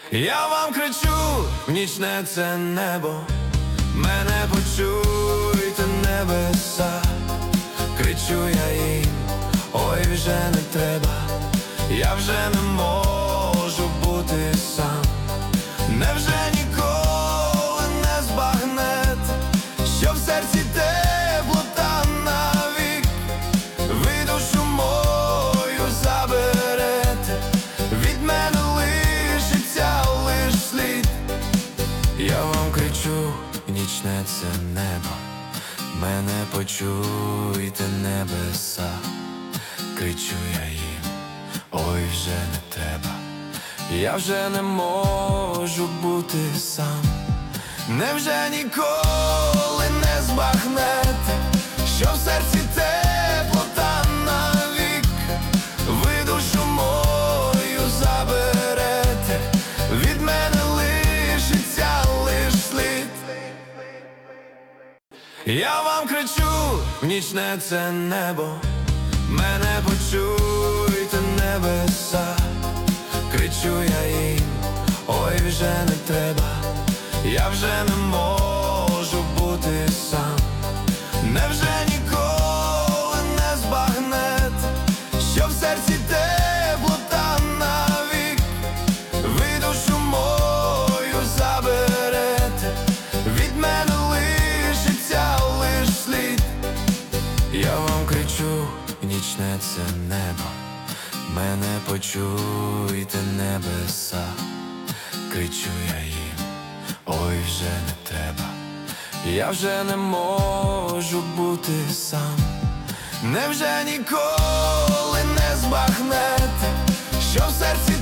Я вам кричу в нічне це небо, мене почуйте небеса. Кричу я їм, ой, вже не треба, я вже не можу бути сам. Невже ніколи не збагнете, що в серці теплота навік? Ви душу мою заберете, від мене лишиться лиш слід. Я вам кричу в нічне це небо, мене почуйте небеса. Кричу я їм, ой, вже не треба, я вже не можу бути сам. Невже ніколи не збагнете, що в серці теплота навік? Ви душу мою заберете, від мене лишиться лиш слід. Я вам кричу в нічне це небо, мене почуйте небеса. Кричу я їм, ой, вже не треба, я вже не можу бути сам. Невже ніколи не збагнете, що в серці теплота навік? Ви душу мою заберете, від мене лишиться лиш слід. Я вам кричу в нічне це небо, мене почуйте небеса. Кричу я їм, ой, вже не треба, я вже не можу бути сам. Невже ніколи не збагнете, що в серці